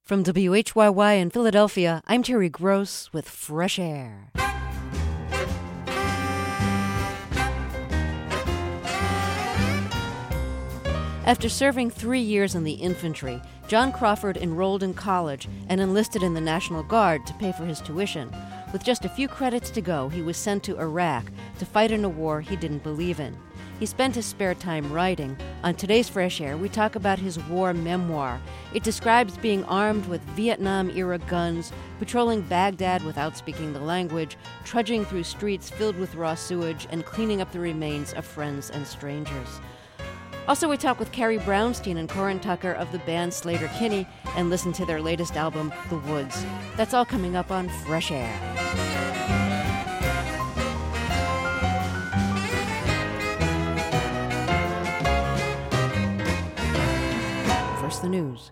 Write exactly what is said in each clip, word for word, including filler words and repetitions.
From W H Y Y in Philadelphia, I'm Terry Gross with Fresh Air. After serving three years in the infantry, John Crawford enrolled in college and enlisted in the National Guard to pay for his tuition. With just a few credits to go, he was sent to Iraq to fight in a war he didn't believe in. He spent his spare time writing. On today's Fresh Air, we talk about his war memoir. It describes being armed with Vietnam-era guns, patrolling Baghdad without speaking the language, trudging through streets filled with raw sewage, and cleaning up the remains of friends and strangers. Also, we talk with Carrie Brownstein and Corin Tucker of the band Sleater-Kinney and listen to their latest album, The Woods. That's all coming up on Fresh Air. First, the news.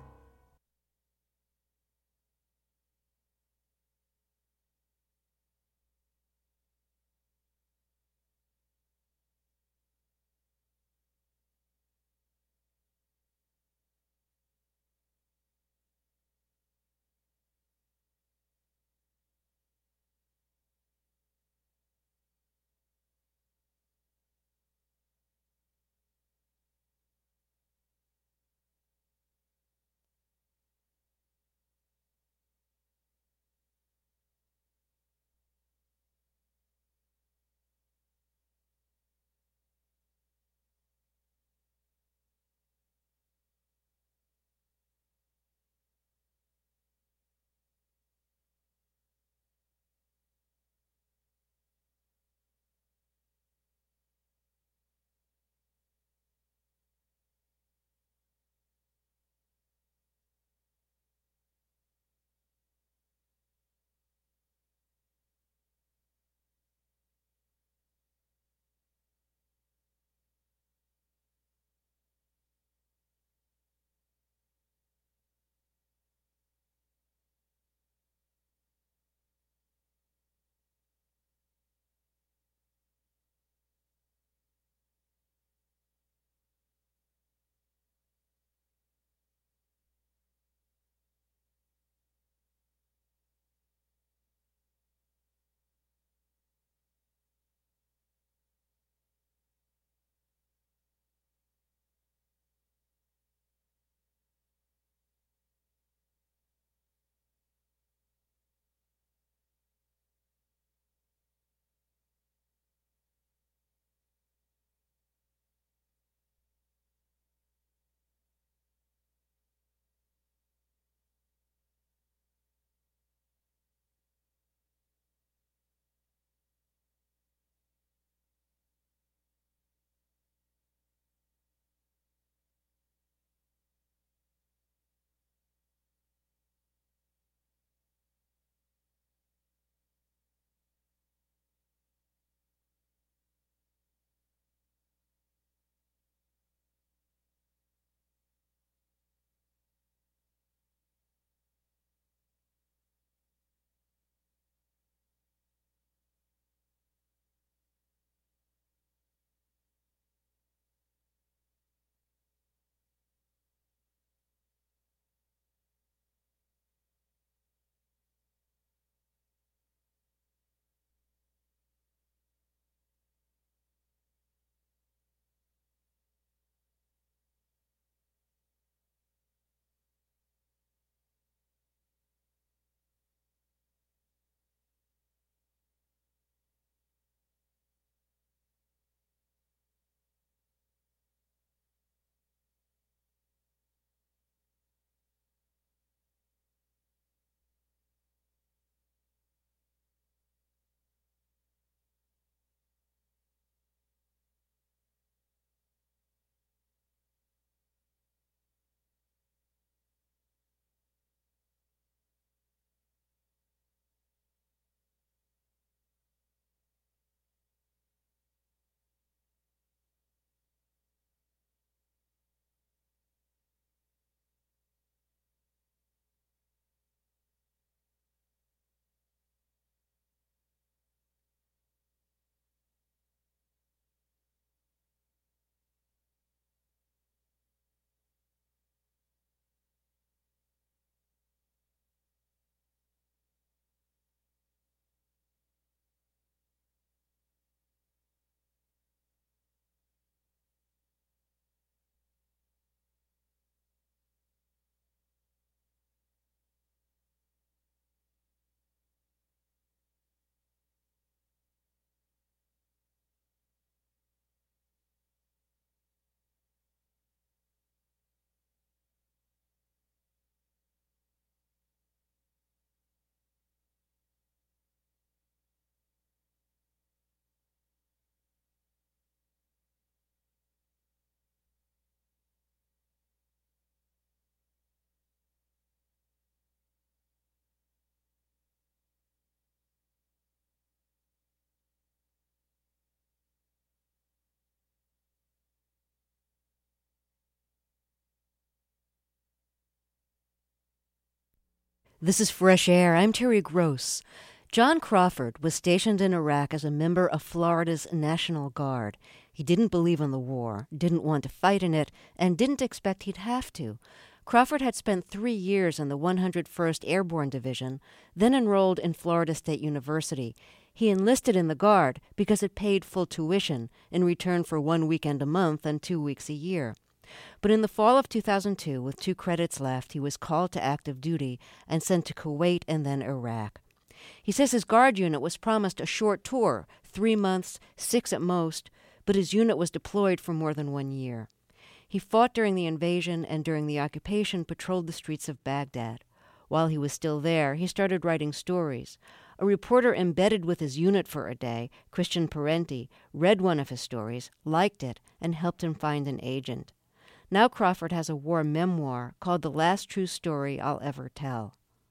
This is Fresh Air. I'm Terry Gross. John Crawford was stationed in Iraq as a member of Florida's National Guard. He didn't believe in the war, didn't want to fight in it, and didn't expect he'd have to. Crawford had spent three years in the one hundred first Airborne Division, then enrolled in Florida State University. He enlisted in the Guard because it paid full tuition in return for one weekend a month and two weeks a year. But in the fall of two thousand two, with two credits left, he was called to active duty and sent to Kuwait and then Iraq. He says his Guard unit was promised a short tour, three months, six at most, but his unit was deployed for more than one year. He fought during the invasion and during the occupation patrolled the streets of Baghdad. While he was still there, he started writing stories. A reporter embedded with his unit for a day, Christian Parenti, read one of his stories, liked it, and helped him find an agent. Now Crawford has a war memoir called The Last True Story I'll Ever Tell.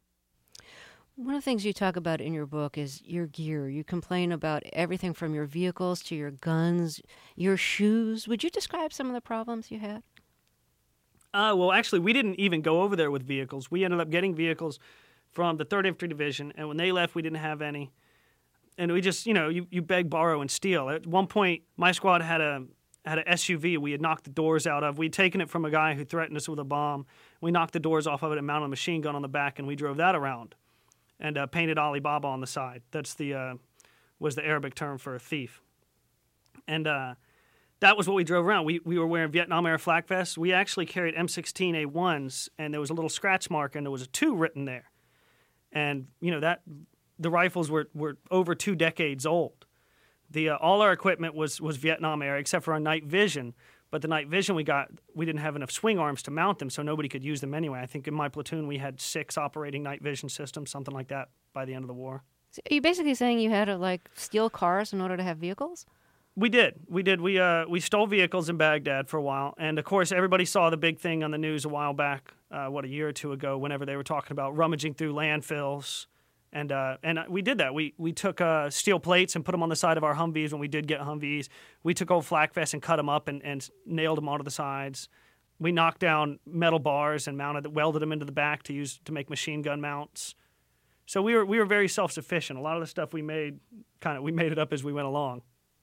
One of the things you talk about in your book is your gear. You complain about everything from your vehicles to your guns, your shoes. Would you describe some of the problems you had? Uh, well, actually, we didn't even go over there with vehicles. We ended up getting vehicles from the third Infantry Division, and when they left, we didn't have any. And we just, you know, you, you beg, borrow, and steal. At one point, my squad had a had an S U V we had knocked the doors out of. We'd taken it from a guy who threatened us with a bomb. We knocked the doors off of it and mounted a machine gun on the back, and we drove that around. And uh, painted Alibaba on the side. That's the uh, was the Arabic term for a thief. And uh, that was what we drove around. We we were wearing Vietnam era flak vests. We actually carried M sixteen A ones, and there was a little scratch mark, and there was a two written there. And you know that the rifles were, were over two decades old. The uh, all our equipment was was Vietnam era, except for our night vision. But the night vision we got, we didn't have enough swing arms to mount them, so nobody could use them anyway. I think in my platoon we had six operating night vision systems, something like that, by the end of the war. So are you basically saying you had to like steal cars in order to have vehicles? We did. We did. We uh we stole vehicles in Baghdad for a while, and of course everybody saw the big thing on the news a while back, uh, what a year or two ago, whenever they were talking about rummaging through landfills. And uh, and we did that. We we took uh, steel plates and put them on the side of our Humvees when we did get Humvees. We took old flak vests and cut them up and, and nailed them onto the sides. We knocked down metal bars and mounted, welded them into the back to use to make machine gun mounts. So we were we were very self-sufficient. A lot of the stuff we made, kind of we made it up as we went along.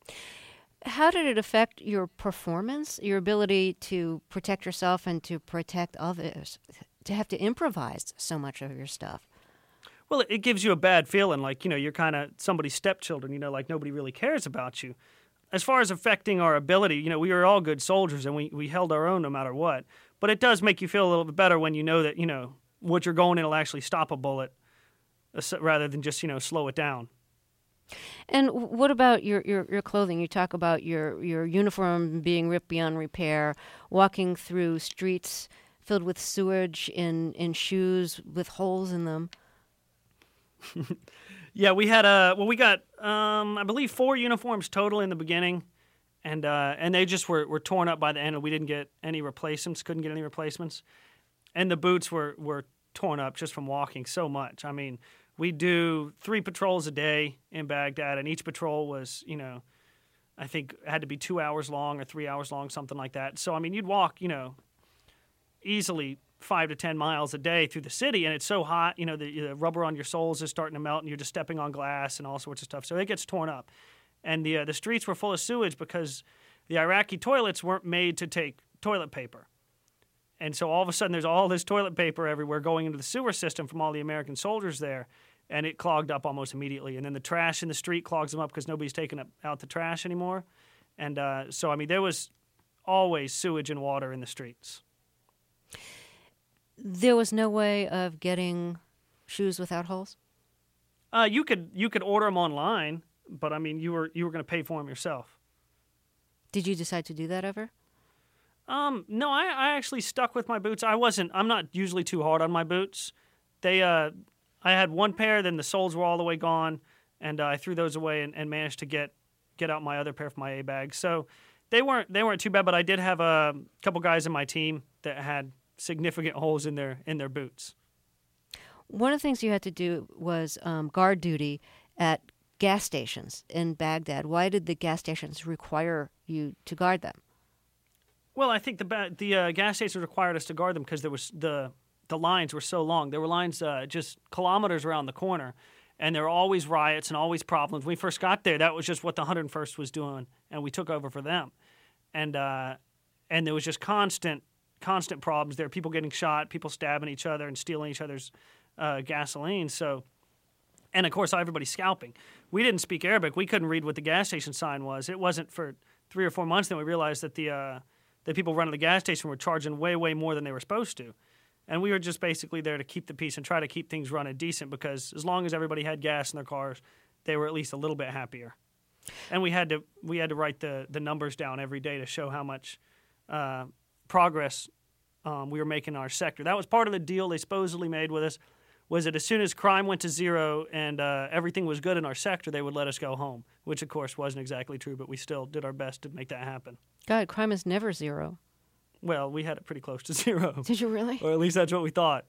How did it affect your performance, your ability to protect yourself and to protect others, to have to improvise so much of your stuff? Well, it gives you a bad feeling, like, you know, you're kind of somebody's stepchildren, you know, like nobody really cares about you. As far as affecting our ability, you know, we were all good soldiers and we, we held our own no matter what. But it does make you feel a little bit better when you know that, you know, what you're going in will actually stop a bullet rather than just, you know, slow it down. And what about your, your, your clothing? You talk about your, your uniform being ripped beyond repair, walking through streets filled with sewage in, in shoes with holes in them. Yeah, we had a well, we got um, I believe four uniforms total in the beginning, and uh, and they just were, were torn up by the end. And we didn't get any replacements, couldn't get any replacements, and the boots were, were torn up just from walking so much. I mean, we do three patrols a day in Baghdad, and each patrol was, you know, I think had to be two hours long or three hours long, something like that. So I mean, you'd walk, you know, easily five to ten miles a day through the city, and it's so hot, you know, the, the rubber on your soles is starting to melt, and you're just stepping on glass and all sorts of stuff. So it gets torn up. And the uh, the streets were full of sewage because the Iraqi toilets weren't made to take toilet paper. And so all of a sudden there's all this toilet paper everywhere going into the sewer system from all the American soldiers there, and it clogged up almost immediately. And then the trash in the street clogs them up because nobody's taking out the trash anymore. And uh, so, I mean, there was always sewage and water in the streets. There was no way of getting shoes without holes? Uh, you could you could order them online, but I mean you were you were going to pay for them yourself. Did you decide to do that ever? Um, no, I, I actually stuck with my boots. I wasn't. I'm not usually too hard on my boots. They uh, I had one pair, then the soles were all the way gone, and uh, I threw those away and, and managed to get get out my other pair for my A bag. So they weren't they weren't too bad. But I did have a couple guys in my team that had significant holes in their in their boots. One of the things you had to do was um, guard duty at gas stations in Baghdad. Why did the gas stations require you to guard them? Well, I think the the uh, gas stations required us to guard them because there was the the lines were so long. There were lines uh, just kilometers around the corner, and there were always riots and always problems. When we first got there, that was just what the one hundred first was doing, and we took over for them. And uh, and there was just constant, constant problems there. People getting shot, people stabbing each other and stealing each other's uh, gasoline. So, and of course, everybody's scalping. We didn't speak Arabic. We couldn't read what the gas station sign was. It wasn't for three or four months then we realized that the uh, the people running the gas station were charging way, way more than they were supposed to. And we were just basically there to keep the peace and try to keep things running decent, because as long as everybody had gas in their cars, they were at least a little bit happier. And we had to we had to write the, the numbers down every day to show how much uh, progress um, we were making in our sector. That was part of the deal they supposedly made with us, was that as soon as crime went to zero and uh, everything was good in our sector, they would let us go home, which of course wasn't exactly true, but we still did our best to make that happen. God, crime is never zero. Well, we had it pretty close to zero. Did you really? Or at least that's what we thought.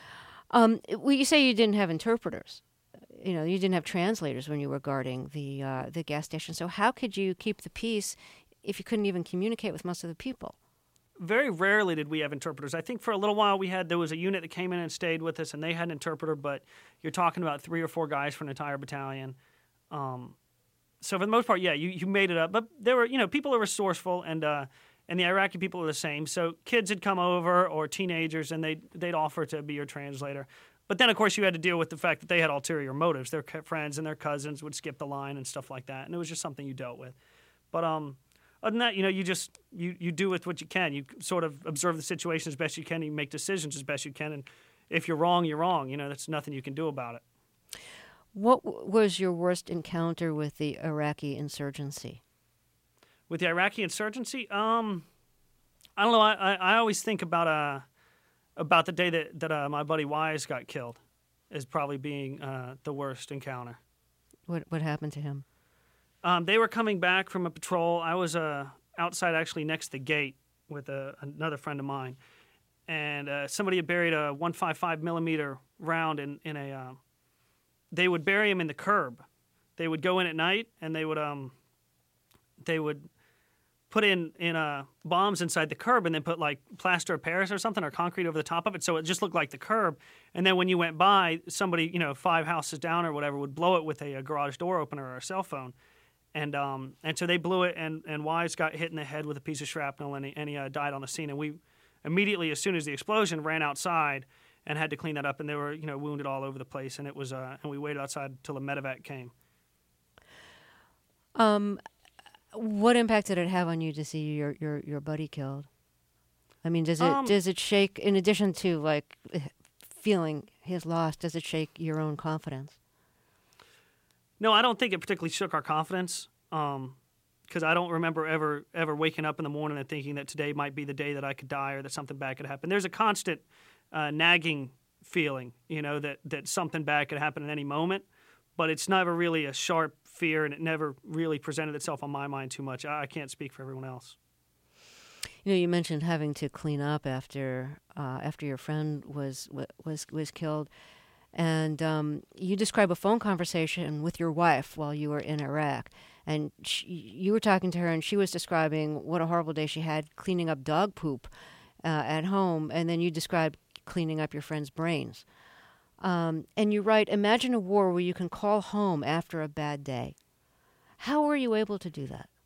Um, well, you say you didn't have interpreters. You know, you didn't have translators when you were guarding the uh, the gas station. So how could you keep the peace if you couldn't even communicate with most of the people? Very rarely did we have interpreters. I think for a little while we had, there was a unit that came in and stayed with us, and they had an interpreter, but you're talking about three or four guys for an entire battalion. Um, so for the most part, yeah, you, you made it up. But there were, you know, people are resourceful, and uh, and the Iraqi people are the same. So kids had come over, or teenagers, and they'd, they'd offer to be your translator. But then, of course, you had to deal with the fact that they had ulterior motives. Their friends and their cousins would skip the line and stuff like that, and it was just something you dealt with. But um, other than that, you know, you just you, you do with what you can. You sort of observe the situation as best you can, and you make decisions as best you can. And if you're wrong, you're wrong. You know, there's nothing you can do about it. What w- was your worst encounter with the Iraqi insurgency? With the Iraqi insurgency, um, I don't know. I, I, I always think about uh, about the day that that uh, my buddy Wise got killed as probably being uh, the worst encounter. What what happened to him? Um, they were coming back from a patrol. I was uh, outside, actually next to the gate with a, another friend of mine, and uh, somebody had buried a one fifty-five millimeter round in in a. Uh, they would bury him in the curb. They would go in at night, and they would um. They would put in in uh, bombs inside the curb, and then put like plaster of Paris or something, or concrete over the top of it, so it just looked like the curb. And then when you went by, somebody, you know, five houses down or whatever, would blow it with a, a garage door opener or a cell phone. And um, and so they blew it, and, and Wise got hit in the head with a piece of shrapnel, and he, and he uh, died on the scene. And we immediately, as soon as the explosion, ran outside and had to clean that up. And they were, you know, wounded all over the place. And it was, uh, and we waited outside till a medevac came. Um, what impact did it have on you to see your, your, your buddy killed? I mean, does it um, does it shake, in addition to like feeling his loss, does it shake your own confidence? No, I don't think it particularly shook our confidence, because um, I don't remember ever ever waking up in the morning and thinking that today might be the day that I could die or that something bad could happen. There's a constant uh, nagging feeling, you know, that, that something bad could happen at any moment, but it's never really a sharp fear, and it never really presented itself on my mind too much. I, I can't speak for everyone else. You know, you mentioned having to clean up after uh, after your friend was was was killed. And um, you describe a phone conversation with your wife while you were in Iraq. And she, you were talking to her, and she was describing what a horrible day she had cleaning up dog poop uh, at home. And then you described cleaning up your friend's brains. Um, and you write, imagine a war where you can call home after a bad day. How were you able to do that?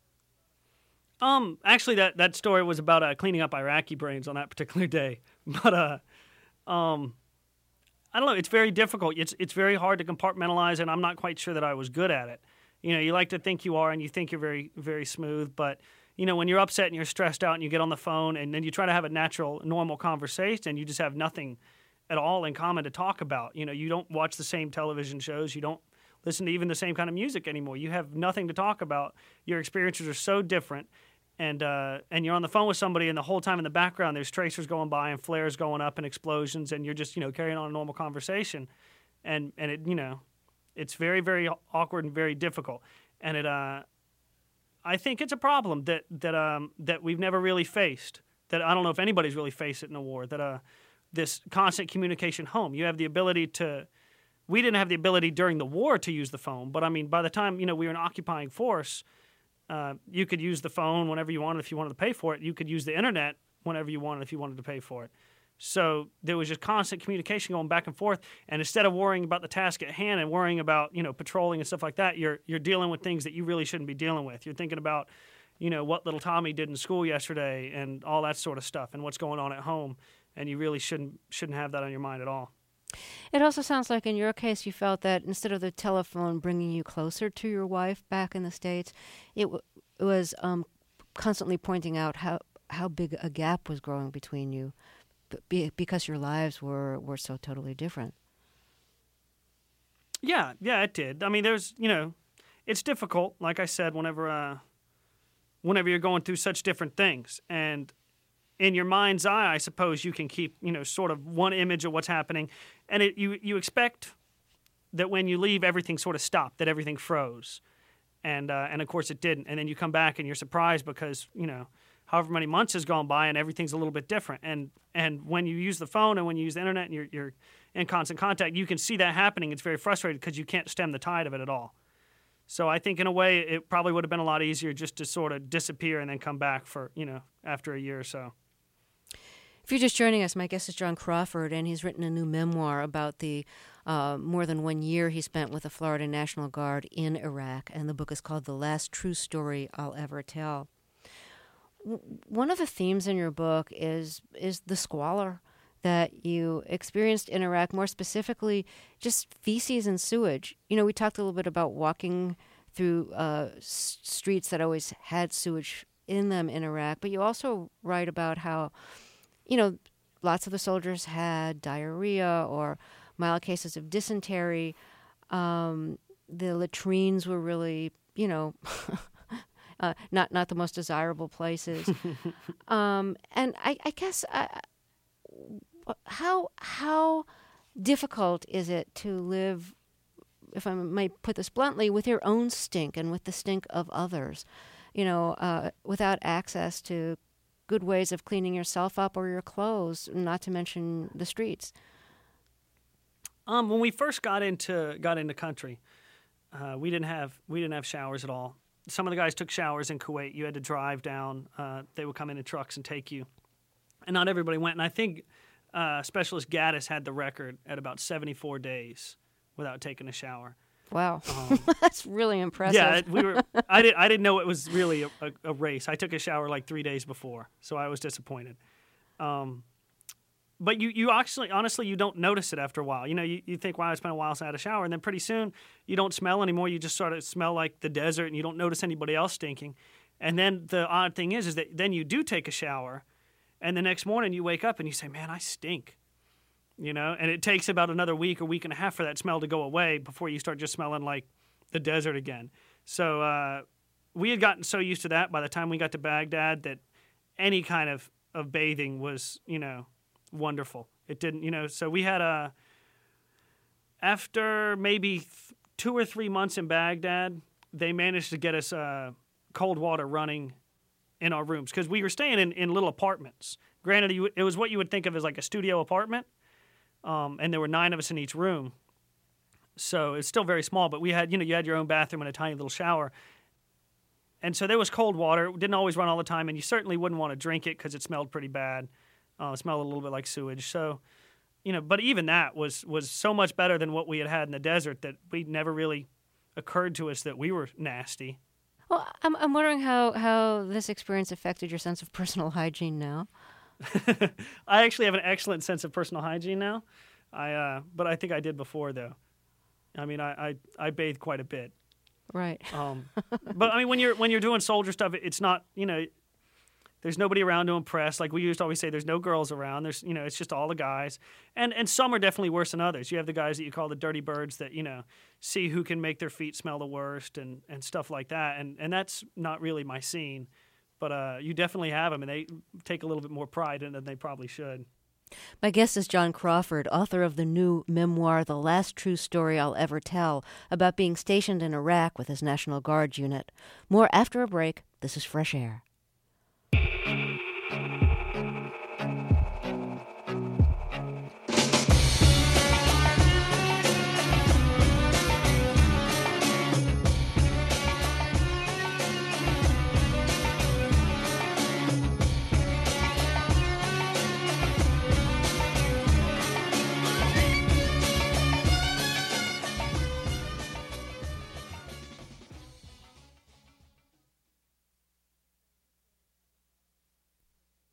Um, actually, that, that story was about uh, cleaning up Iraqi brains on that particular day. But, uh, um... I don't know. It's very difficult. It's it's very hard to compartmentalize, and I'm not quite sure that I was good at it. You know, you like to think you are, and you think you're very, very smooth, but, you know, when you're upset and you're stressed out and you get on the phone and then you try to have a natural, normal conversation, and you just have nothing at all in common to talk about. You know, you don't watch the same television shows. You don't listen to even the same kind of music anymore. You have nothing to talk about. Your experiences are so different. And uh, and you're on the phone with somebody, and the whole time in the background there's tracers going by and flares going up and explosions, and you're just, you know, carrying on a normal conversation, and and it, you know, it's very, very awkward and very difficult. And it uh, I think it's a problem that that um that we've never really faced. That I don't know if anybody's really faced it in a war. That uh this constant communication home. You have the ability to. We didn't have the ability during the war to use the phone, but I mean, by the time, you know, we were an occupying force. Uh, you could use the phone whenever you wanted if you wanted to pay for it. You could use the internet whenever you wanted if you wanted to pay for it. So there was just constant communication going back and forth. And instead of worrying about the task at hand and worrying about, you know, patrolling and stuff like that, you're you're dealing with things that you really shouldn't be dealing with. You're thinking about, you know, what little Tommy did in school yesterday and all that sort of stuff and what's going on at home. And you really shouldn't shouldn't have that on your mind at all. It also sounds like in your case you felt that instead of the telephone bringing you closer to your wife back in the States, it, w- it was um, constantly pointing out how, how big a gap was growing between you be, because your lives were, were so totally different. Yeah, yeah, it did. I mean, there's, you know, it's difficult, like I said, whenever uh, whenever you're going through such different things. And in your mind's eye, I suppose you can keep, you know, sort of one image of what's happening. And it, you, you expect that when you leave, everything sort of stopped, that everything froze. And, uh, and of course, it didn't. And then you come back and you're surprised because, you know, however many months has gone by and everything's a little bit different. And and when you use the phone and when you use the internet and you're, you're in constant contact, you can see that happening. It's very frustrating because you can't stem the tide of it at all. So I think in a way it probably would have been a lot easier just to sort of disappear and then come back for, you know, after a year or so. If you're just joining us, my guest is John Crawford, and he's written a new memoir about the uh, more than one year he spent with the Florida National Guard in Iraq, and the book is called The Last True Story I'll Ever Tell. W- one of the themes in your book is is the squalor that you experienced in Iraq, more specifically just feces and sewage. You know, we talked a little bit about walking through uh, s- streets that always had sewage in them in Iraq, but you also write about how, you know, lots of the soldiers had diarrhea or mild cases of dysentery. Um, the latrines were really, you know, uh, not not the most desirable places. um, and I, I guess uh, how how difficult is it to live, if I might put this bluntly, with your own stink and with the stink of others, you know, uh, without access to good ways of cleaning yourself up or your clothes, not to mention the streets? Um, when we first got into got into country, uh, we didn't have we didn't have showers at all. Some of the guys took showers in Kuwait. You had to drive down. Uh, they would come in in trucks and take you, and not everybody went. And I think uh, Specialist Gaddis had the record at about seventy-four days without taking a shower. Wow, um, that's really impressive. Yeah, we were. I didn't. I didn't know it was really a, a, a race. I took a shower like three days before, so I was disappointed. Um, but you, you actually, honestly, you don't notice it after a while. You know, you, you think, wow, it's been a while since I had a shower, and then pretty soon you don't smell anymore. You just sort of smell like the desert, and you don't notice anybody else stinking. And then the odd thing is, is that then you do take a shower, and the next morning you wake up and you say, man, I stink. You know, and it takes about another week or week and a half for that smell to go away before you start just smelling like the desert again. So uh, we had gotten so used to that by the time we got to Baghdad that any kind of, of bathing was, you know, wonderful. It didn't, you know, so we had a, after maybe th- two or three months in Baghdad, they managed to get us uh, cold water running in our rooms because we were staying in, in little apartments. Granted, you, it was what you would think of as like a studio apartment. Um, and there were nine of us in each room. So it's still very small, but we had, you know, you had your own bathroom and a tiny little shower. And so there was cold water. It didn't always run all the time, and you certainly wouldn't want to drink it because it smelled pretty bad. Uh, it smelled a little bit like sewage. So, you know, but even that was, was so much better than what we had had in the desert that we never really occurred to us that we were nasty. Well, I'm, I'm wondering how, how this experience affected your sense of personal hygiene now. I actually have an excellent sense of personal hygiene now. I, uh, but I think I did before, though. I mean, I, I, I bathe quite a bit. Right. Um, but I mean, when you're when you're doing soldier stuff, it's not, you know, there's nobody around to impress. Like we used to always say, there's no girls around. There's, you know, it's just all the guys. And and some are definitely worse than others. You have the guys that you call the dirty birds that, you know, see who can make their feet smell the worst and, and stuff like that. And and that's not really my scene. But uh, you definitely have them, and they take a little bit more pride in it than they probably should. My guest is John Crawford, author of the new memoir, The Last True Story I'll Ever Tell, about being stationed in Iraq with his National Guard unit. More after a break. This is Fresh Air.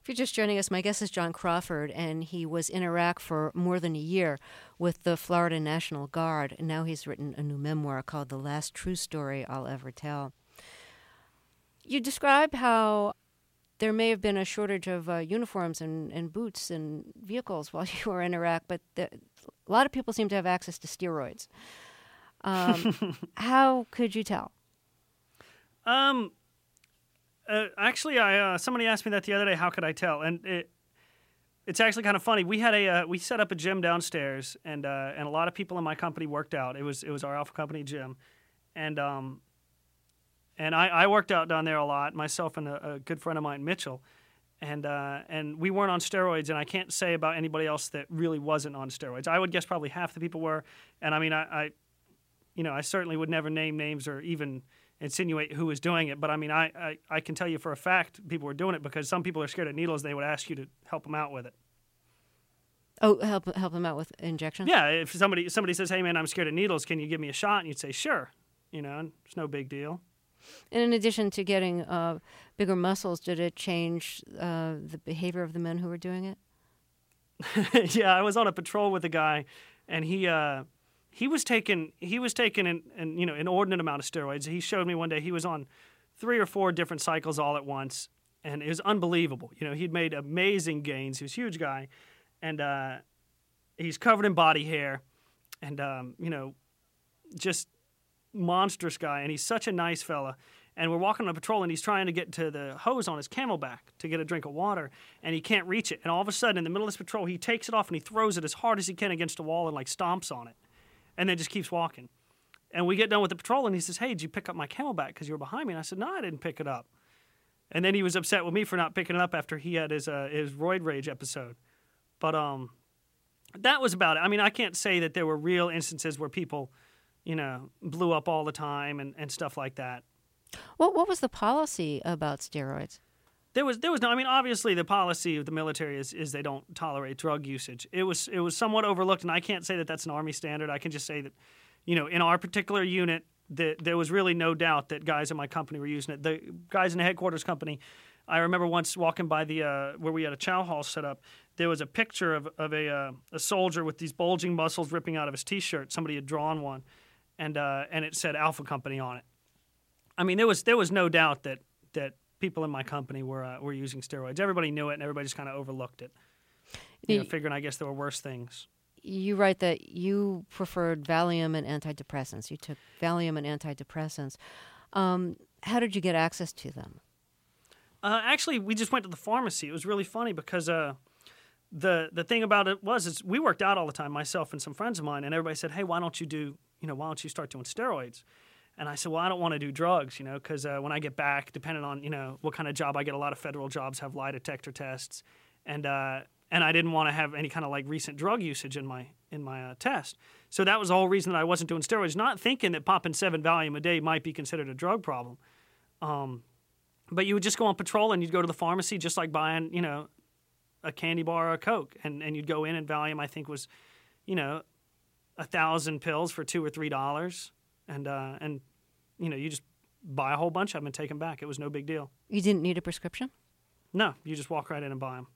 If you're just joining us, my guest is John Crawford, and he was in Iraq for more than a year with the Florida National Guard, and now he's written a new memoir called The Last True Story I'll Ever Tell. You describe how there may have been a shortage of uh, uniforms and, and boots and vehicles while you were in Iraq, but the, a lot of people seem to have access to steroids. Um, how could you tell? Um, uh, actually, I uh, somebody asked me that the other day. How could I tell? And it, it's actually kind of funny. We had a uh, we set up a gym downstairs, and uh, and a lot of people in my company worked out. It was it was our Alpha Company gym, and um, and I, I worked out down there a lot. Myself and a, a good friend of mine, Mitchell, and uh, and we weren't on steroids. And I can't say about anybody else that really wasn't on steroids. I would guess probably half the people were. And I mean, I, I you know, I certainly would never name names or even insinuate who was doing it, but I mean, I, I, I can tell you for a fact people were doing it because some people are scared of needles. They would ask you to help them out with it. Oh, help help them out with injections? Yeah, if somebody somebody says, "Hey man, I'm scared of needles. Can you give me a shot?" and you'd say, "Sure," you know, and it's no big deal. And in addition to getting uh, bigger muscles, did it change uh, the behavior of the men who were doing it? Yeah, I was on a patrol with a guy, and he. Uh, He was taking he was taking an, an you know inordinate amount of steroids. He showed me one day he was on three or four different cycles all at once, and it was unbelievable. You know, he'd made amazing gains. He was a huge guy, and uh, he's covered in body hair, and um, you know, just monstrous guy. And he's such a nice fella. And we're walking on a patrol, and he's trying to get to the hose on his Camelback to get a drink of water, and he can't reach it. And all of a sudden, in the middle of this patrol, he takes it off and he throws it as hard as he can against a wall and like stomps on it. And then just keeps walking. And we get done with the patrol, and he says, "Hey, did you pick up my Camelback because you were behind me?" And I said, "No, I didn't pick it up." And then he was upset with me for not picking it up after he had his uh, his roid rage episode. But um, that was about it. I mean, I can't say that there were real instances where people, you know, blew up all the time and, and stuff like that. What what was the policy about steroids? There was there was no. I mean, obviously, the policy of the military is, is they don't tolerate drug usage. It was it was somewhat overlooked, and I can't say that that's an Army standard. I can just say that, you know, in our particular unit, the, there was really no doubt that guys in my company were using it. The guys in the headquarters company, I remember once walking by the uh, where we had a chow hall set up. There was a picture of of a uh, a soldier with these bulging muscles ripping out of his T-shirt. Somebody had drawn one, and uh, and it said Alpha Company on it. I mean, there was there was no doubt that that. people in my company were uh, were using steroids. Everybody knew it, and everybody just kind of overlooked it. You know, figuring, I guess, there were worse things. You write that you preferred Valium and antidepressants. You took Valium and antidepressants. Um, how did you get access to them? Uh, actually, we just went to the pharmacy. It was really funny because uh, the the thing about it was is we worked out all the time, myself and some friends of mine, and everybody said, "Hey, why don't you do, you know, why don't you start doing steroids?" And I said, well, I don't want to do drugs, you know, because uh, when I get back, depending on, you know, what kind of job I get, a lot of federal jobs have lie detector tests. And uh, and I didn't want to have any kind of like recent drug usage in my in my uh, test. So that was the whole reason that I wasn't doing steroids, not thinking that popping seven Valium a day might be considered a drug problem. Um, but you would just go on patrol and you'd go to the pharmacy just like buying, you know, a candy bar or a Coke. And, and you'd go in and Valium, I think, was, you know, a thousand pills for two or three dollars. And, uh, and you know, you just buy a whole bunch of them and take them back. It was no big deal. You didn't need a prescription? No, you just walk right in and buy them.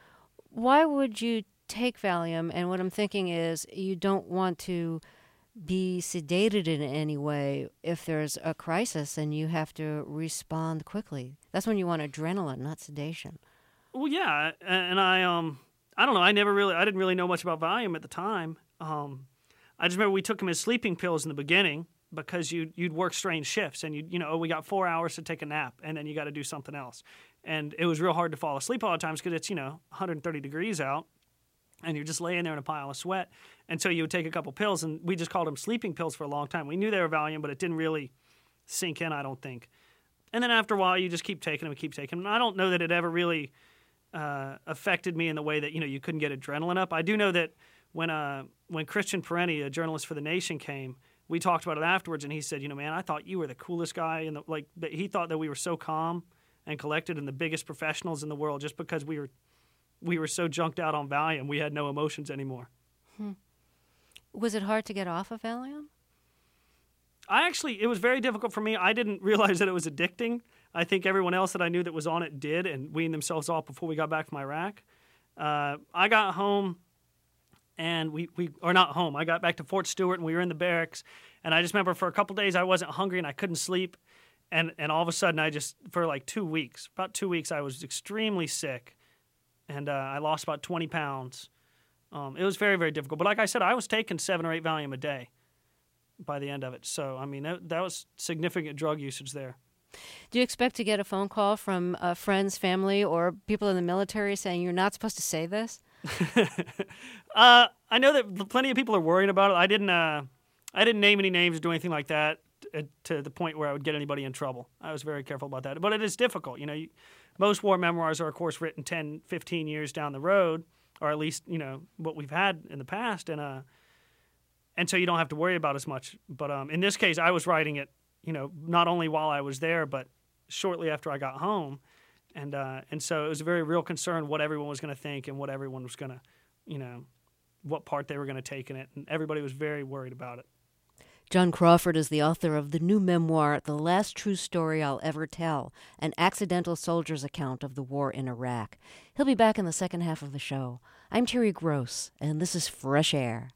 Why would you take Valium? And what I'm thinking is you don't want to be sedated in any way if there's a crisis and you have to respond quickly. That's when you want adrenaline, not sedation. Well, yeah, and I, um, I don't know. I never really, I didn't really know much about Valium at the time. Um, I just remember we took them as sleeping pills in the beginning because you'd, you'd work strange shifts and you'd, you know, oh, we got four hours to take a nap and then you got to do something else. And it was real hard to fall asleep all the times because it's, you know, one hundred thirty degrees out and you're just laying there in a pile of sweat. And so you would take a couple pills, and we just called them sleeping pills for a long time. We knew they were Valium, but it didn't really sink in, I don't think. And then after a while, you just keep taking them and keep taking them. And I don't know that it ever really uh, affected me in the way that, you know, you couldn't get adrenaline up. I do know that when uh, when Christian Perenni, a journalist for The Nation, came, we talked about it afterwards, and he said, you know, man, I thought you were the coolest guy. And like, he thought that we were so calm and collected and the biggest professionals in the world just because we were we were so junked out on Valium. We had no emotions anymore. Hmm. Was it hard to get off of Valium? I actually, it was very difficult for me. I didn't realize that it was addicting. I think everyone else that I knew that was on it did and weaned themselves off before we got back from Iraq. Uh, I got home, and we, we or not home. I got back to Fort Stewart, and we were in the barracks. And I just remember for a couple days I wasn't hungry and I couldn't sleep. And and all of a sudden I just, for like two weeks, about two weeks, I was extremely sick. And uh, I lost about twenty pounds. Um, it was very, very difficult. But like I said, I was taking seven or eight Valium a day by the end of it. So, I mean, that, that was significant drug usage there. Do you expect to get a phone call from uh, friends, family, or people in the military saying you're not supposed to say this? uh, I know that plenty of people are worrying about it. I didn't, uh, I didn't name any names or do anything like that to, to the point where I would get anybody in trouble. I was very careful about that. But it is difficult. You know, you, most war memoirs are, of course, written ten, fifteen years down the road, or at least, you know, what we've had in the past. And uh, and so you don't have to worry about as much. But um, in this case, I was writing it, you know, not only while I was there, but shortly after I got home. And uh, and so it was a very real concern what everyone was going to think and what everyone was going to, you know, what part they were going to take in it. And everybody was very worried about it. John Crawford is the author of the new memoir, The Last True Story I'll Ever Tell, an accidental soldier's account of the war in Iraq. He'll be back in the second half of the show. I'm Terry Gross, and this is Fresh Air.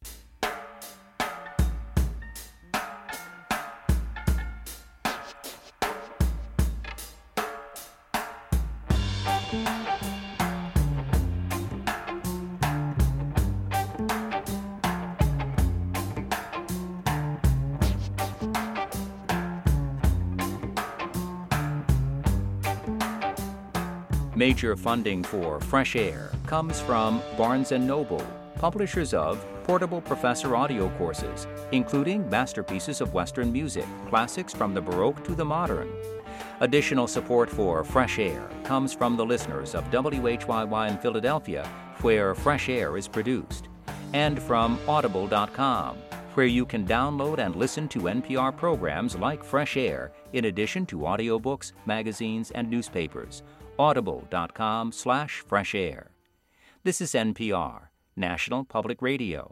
Major funding for Fresh Air comes from Barnes and Noble, publishers of portable professor audio courses, including masterpieces of Western music, classics from the Baroque to the modern. Additional support for Fresh Air comes from the listeners of W H Y Y in Philadelphia, where Fresh Air is produced, and from Audible dot com, where you can download and listen to N P R programs like Fresh Air, in addition to audiobooks, magazines, and newspapers. Audible dot com slash fresh air. This is N P R, National Public Radio.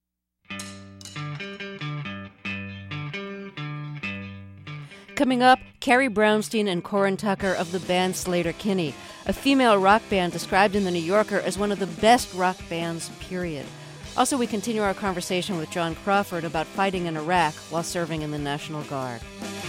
Coming up, Carrie Brownstein and Corin Tucker of the band Sleater-Kinney, a female rock band described in The New Yorker as one of the best rock bands, period. Also, we continue our conversation with John Crawford about fighting in Iraq while serving in the National Guard.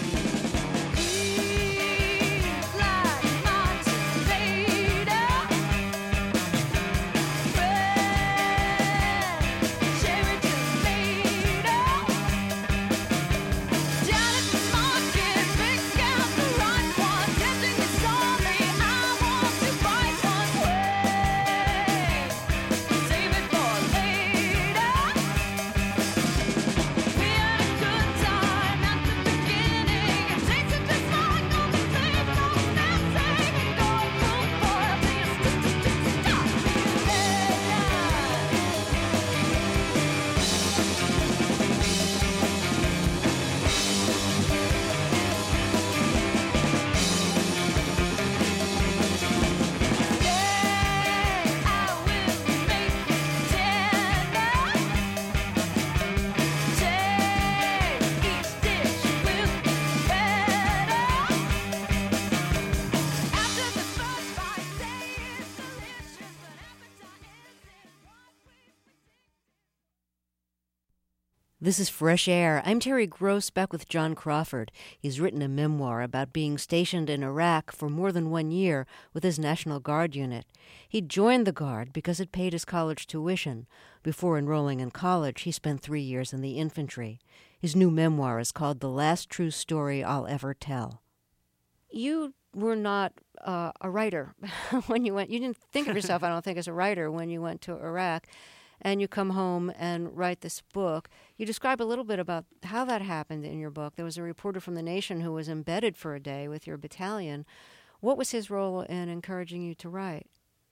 This is Fresh Air. I'm Terry Gross, back with John Crawford. He's written a memoir about being stationed in Iraq for more than one year with his National Guard unit. He joined the Guard because it paid his college tuition. Before enrolling in college, he spent three years in the infantry. His new memoir is called The Last True Story I'll Ever Tell. You were not uh, a writer when you went. You didn't think of yourself, I don't think, as a writer when you went to Iraq. And you come home and write this book. You describe a little bit about how that happened in your book. There was a reporter from The Nation who was embedded for a day with your battalion. What was his role in encouraging you to write?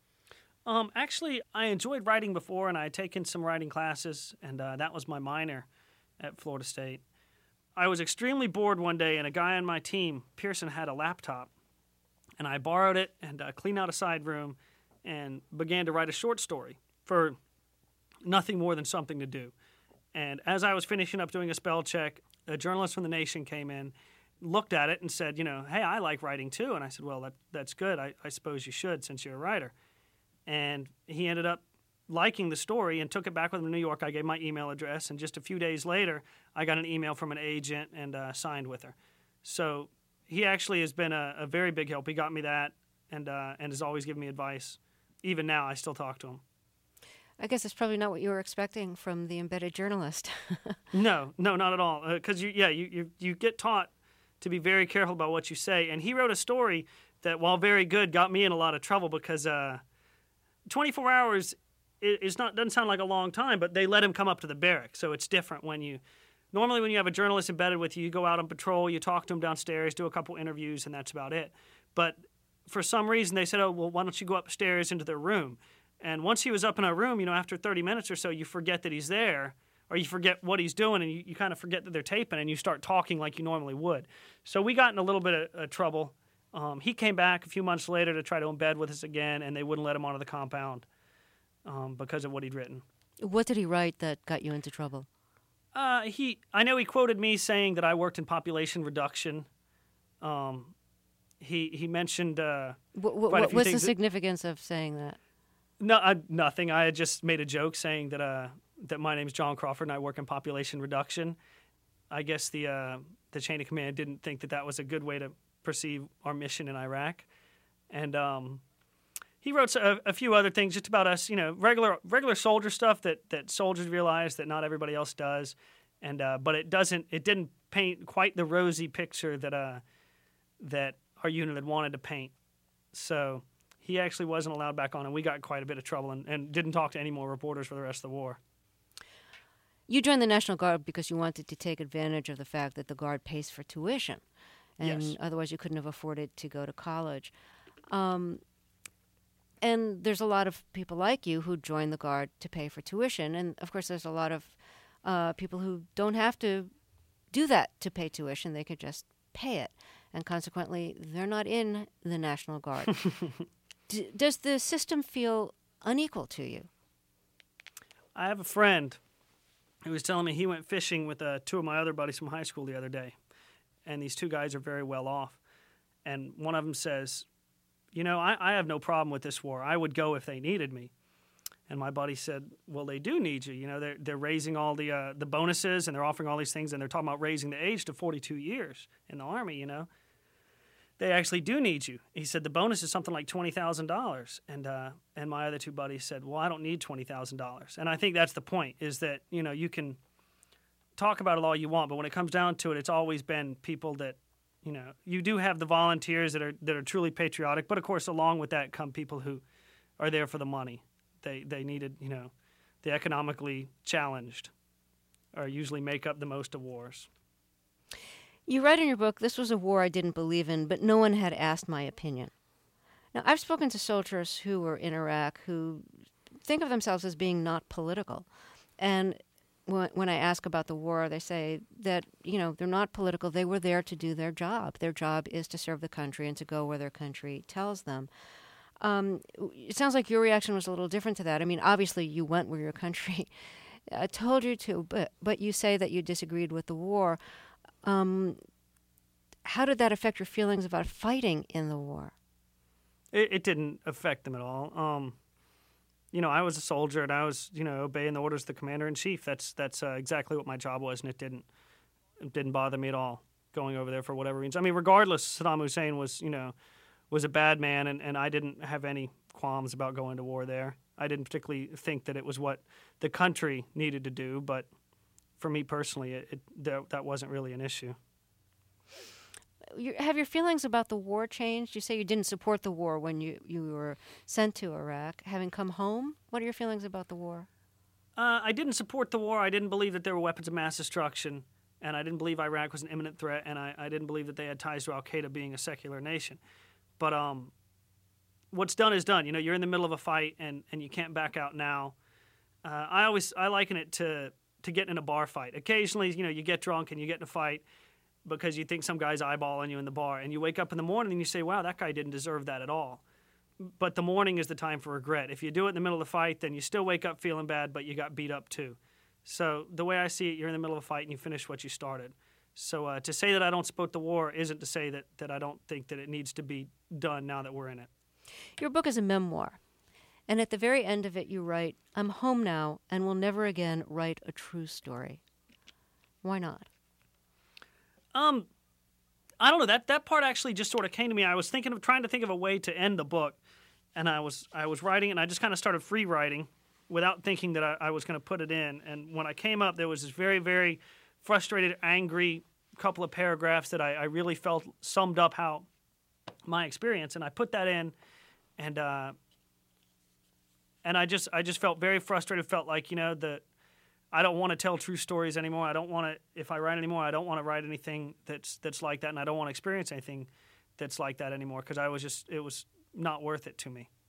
Um, actually, I enjoyed writing before, and I had taken some writing classes, and uh, that was my minor at Florida State. I was extremely bored one day, and a guy on my team, Pearson, had a laptop, and I borrowed it and uh, cleaned out a side room and began to write a short story for nothing more than something to do. And as I was finishing up doing a spell check, a journalist from The Nation came in, looked at it and said, you know, hey, I like writing too. And I said, well, that, that's good. I, I suppose you should since you're a writer. And he ended up liking the story and took it back with him to New York. I gave my email address, and just a few days later, I got an email from an agent and uh, signed with her. So he actually has been a, a very big help. He got me that and uh, and has always given me advice. Even now, I still talk to him. I guess it's probably not what you were expecting from the embedded journalist. No, no, not at all. Because, uh, you, yeah, you, you, you get taught to be very careful about what you say. And he wrote a story that, while very good, got me in a lot of trouble because uh, twenty-four hours is not doesn't sound like a long time, but they let him come up to the barracks. So it's different when you normally when you have a journalist embedded with you, you go out on patrol, you talk to him downstairs, do a couple interviews, and that's about it. But for some reason, they said, oh, well, why don't you go upstairs into their room? And once he was up in our room, you know, after thirty minutes or so, you forget that he's there, or you forget what he's doing, and you, you kind of forget that they're taping, and you start talking like you normally would. So we got in a little bit of, of trouble. Um, he came back a few months later to try to embed with us again, and they wouldn't let him onto the compound um, because of what he'd written. What did he write that got you into trouble? Uh, he, I know he quoted me saying that I worked in population reduction. Um, he he mentioned uh, What, what, quite a what few what's the things that- significance of saying that? No, I, nothing. I had just made a joke saying that uh, that my name is John Crawford and I work in population reduction. I guess the uh, the chain of command didn't think that that was a good way to perceive our mission in Iraq, and um, he wrote a, a few other things just about us, you know, regular regular soldier stuff that, that soldiers realize that not everybody else does, and uh, but it doesn't it didn't paint quite the rosy picture that uh, that our unit had wanted to paint. So he actually wasn't allowed back on, and we got in quite a bit of trouble and, and didn't talk to any more reporters for the rest of the war. You joined the National Guard because you wanted to take advantage of the fact that the Guard pays for tuition, and Yes. otherwise you couldn't have afforded to go to college. Um, and there's a lot of people like you who join the Guard to pay for tuition, and of course there's a lot of uh, people who don't have to do that to pay tuition. They could just pay it, and consequently they're not in the National Guard. D- does the system feel unequal to you? I have a friend who was telling me he went fishing with uh, two of my other buddies from high school the other day, and these two guys are very well off. And one of them says, you know, I, I have no problem with this war. I would go if they needed me. And my buddy said, well, they do need you. You know, they're, they're raising all the uh, the bonuses, and they're offering all these things, and they're talking about raising the age to forty-two years in the Army, you know. They actually do need you. He said the bonus is something like twenty thousand dollars. And uh, and my other two buddies said, well, I don't need twenty thousand dollars. And I think that's the point, is that, you know, you can talk about it all you want, but when it comes down to it, it's always been people that, you know, you do have the volunteers that are that are truly patriotic, but of course along with that come people who are there for the money. They they needed, you know, the economically challenged are usually make up the most of wars. You write in your book, this was a war I didn't believe in, but no one had asked my opinion. Now, I've spoken to soldiers who were in Iraq who think of themselves as being not political. And when, when I ask about the war, they say that, you know, they're not political. They were there to do their job. Their job is to serve the country and to go where their country tells them. Um, it sounds like your reaction was a little different to that. I mean, obviously you went where your country uh, told you to, but, but you say that you disagreed with the war. Um, how did that affect your feelings about fighting in the war? It, it didn't affect them at all. Um, you know, I was a soldier, and I was, you know, obeying the orders of the commander-in-chief. That's that's uh, exactly what my job was, and it didn't it didn't bother me at all going over there for whatever reason. I mean, regardless, Saddam Hussein was, you know, was a bad man, and, and I didn't have any qualms about going to war there. I didn't particularly think that it was what the country needed to do, but for me personally, it, it that, that wasn't really an issue. You, have your feelings about the war changed? You say you didn't support the war when you, you were sent to Iraq. Having come home, what are your feelings about the war? Uh, I didn't support the war. I didn't believe that there were weapons of mass destruction, and I didn't believe Iraq was an imminent threat, and I, I didn't believe that they had ties to al-Qaeda being a secular nation. But um, what's done is done. You know, you're in the middle of a fight, and, and you can't back out now. Uh, I always I liken it to to getting in a bar fight. Occasionally, you know, you get drunk and you get in a fight because you think some guy's eyeballing you in the bar, and you wake up in the morning and you say, wow, that guy didn't deserve that at all. But the morning is the time for regret. If you do it in the middle of the fight, then you still wake up feeling bad, but you got beat up too. So the way I see it, you're in the middle of a fight and you finish what you started. So uh, to say that I don't support the war isn't to say that, that I don't think that it needs to be done now that we're in it. Your book is a memoir, and at the very end of it you write, "I'm home now and will never again write a true story." Why not? Um, I don't know. That that part actually just sort of came to me. I was thinking of trying to think of a way to end the book, and I was I was writing, and I just kind of started free writing without thinking that I, I was going to put it in. And when I came up, there was this very, very frustrated, angry couple of paragraphs that I, I really felt summed up how my experience, and I put that in, and uh, and I just I just felt very frustrated. Felt like, you know, that I don't want to tell true stories anymore. I don't want to, if I write anymore, I don't want to write anything that's that's like that, and I don't want to experience anything that's like that anymore, because I was just, it was not worth it to me.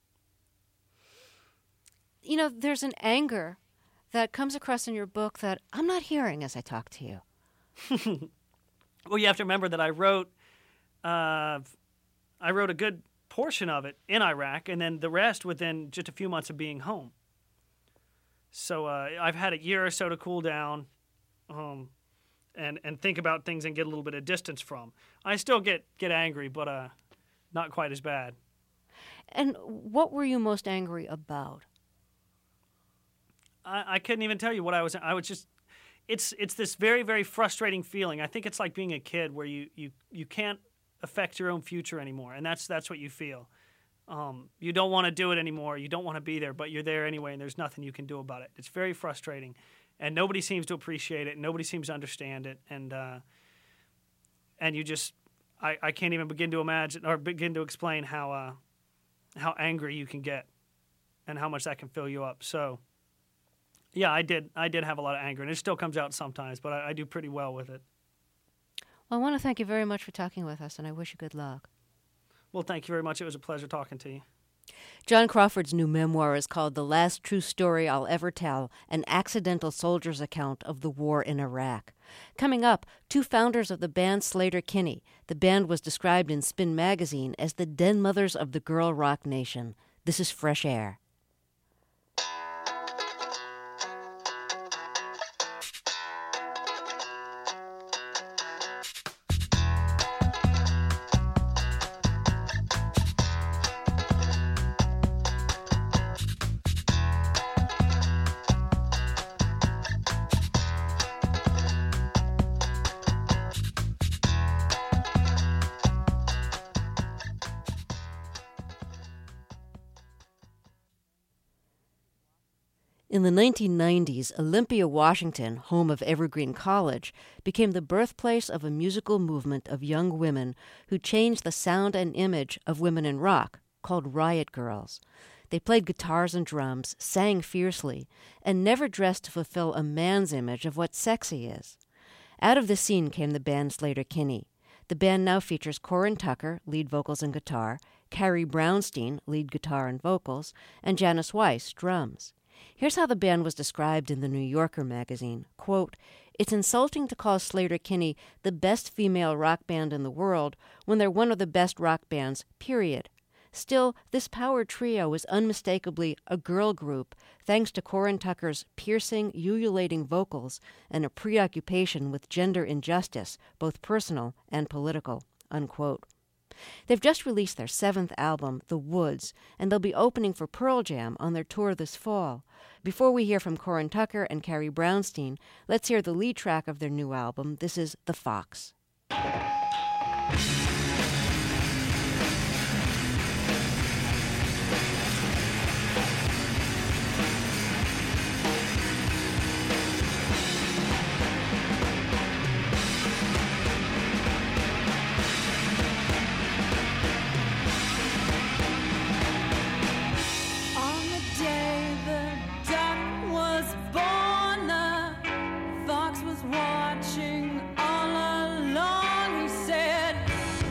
You know, there's an anger that comes across in your book that I'm not hearing as I talk to you. Well, you have to remember that I wrote, uh, I wrote a good portion of it in Iraq, and then the rest within just a few months of being home. So uh, I've had a year or so to cool down, um, and and think about things and get a little bit of distance from. I still get get angry, but uh, not quite as bad. And what were you most angry about? I, I couldn't even tell you what I was. I was just. It's it's this very, very frustrating feeling. I think it's like being a kid where you, you, you can't affect your own future anymore, and that's that's what you feel. Um, you don't want to do it anymore. You don't want to be there, but you're there anyway, and there's nothing you can do about it. It's very frustrating, and nobody seems to appreciate it. Nobody seems to understand it, and uh, and you just I, I can't even begin to imagine or begin to explain how uh, how angry you can get, and how much that can fill you up. So. Yeah, I did. I did have a lot of anger, and it still comes out sometimes, but I, I do pretty well with it. Well, I want to thank you very much for talking with us, and I wish you good luck. Well, thank you very much. It was a pleasure talking to you. John Crawford's new memoir is called The Last True Story I'll Ever Tell, an accidental soldier's account of the war in Iraq. Coming up, two founders of the band Sleater-Kinney. The band was described in Spin magazine as the den mothers of the girl rock nation. This is Fresh Air. In the nineteen nineties, Olympia, Washington, home of Evergreen College, became the birthplace of a musical movement of young women who changed the sound and image of women in rock, called Riot Girls. They played guitars and drums, sang fiercely, and never dressed to fulfill a man's image of what sexy is. Out of this scene came the band Sleater-Kinney. The band now features Corin Tucker, lead vocals and guitar, Carrie Brownstein, lead guitar and vocals, and Janice Weiss, drums. Here's how the band was described in the New Yorker magazine. Quote, "It's insulting to call Sleater-Kinney the best female rock band in the world when they're one of the best rock bands, period. Still, this power trio is unmistakably a girl group, thanks to Corin Tucker's piercing, ululating vocals and a preoccupation with gender injustice, both personal and political." Unquote. They've just released their seventh album, The Woods, and they'll be opening for Pearl Jam on their tour this fall. Before we hear from Corin Tucker and Carrie Brownstein, let's hear the lead track of their new album. This is The Fox. Watching all along, he said,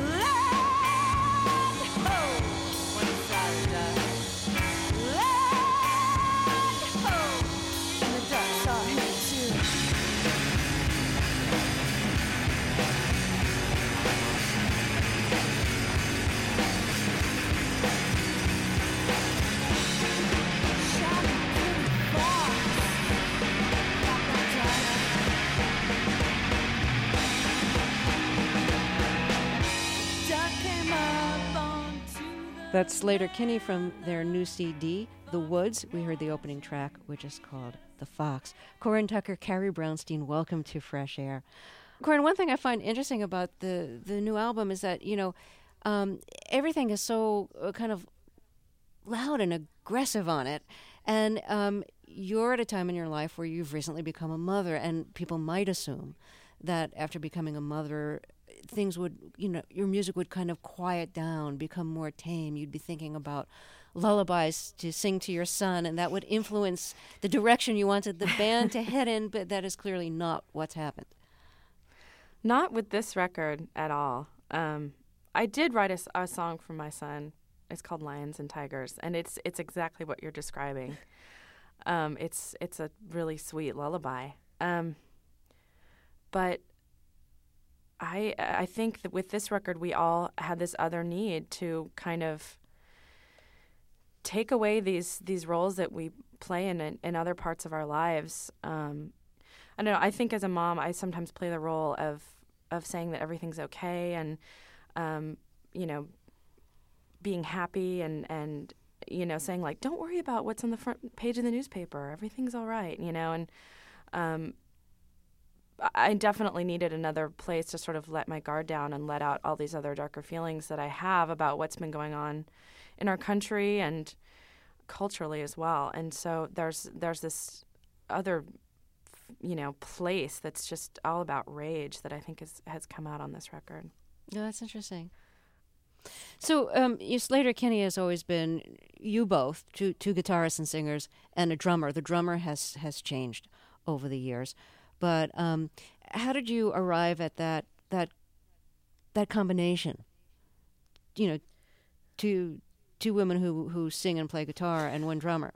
That's Sleater-Kinney from their new C D, The Woods. We heard the opening track, which is called The Fox. Corin Tucker, Carrie Brownstein, welcome to Fresh Air. Corin, one thing I find interesting about the, the new album is that, you know, um, everything is so uh, kind of loud and aggressive on it. And um, you're at a time in your life where you've recently become a mother, and people might assume that after becoming a mother, things would, you know, your music would kind of quiet down, become more tame. You'd be thinking about lullabies to sing to your son, and that would influence the direction you wanted the band to head in, but that is clearly not what's happened. Not with this record at all. Um, I did write a, a song for my son. It's called Lions and Tigers, and it's it's exactly what you're describing. Um, it's it's a really sweet lullaby. Um, but I I think that with this record, we all had this other need to kind of take away these these roles that we play in in, in other parts of our lives. Um, I don't know. I think as a mom, I sometimes play the role of of saying that everything's okay and um, you know, being happy and and you know, saying like, don't worry about what's on the front page of the newspaper. Everything's all right, you know, and um. I definitely needed another place to sort of let my guard down and let out all these other darker feelings that I have about what's been going on in our country and culturally as well. And so there's there's this other, you know, place that's just all about rage that I think is, has come out on this record. Yeah, that's interesting. So um, you, Sleater-Kinney has always been, you both, two, two guitarists and singers, and a drummer. The drummer has, has changed over the years. But um, how did you arrive at that that that combination? You know, two two women who, who sing and play guitar and one drummer.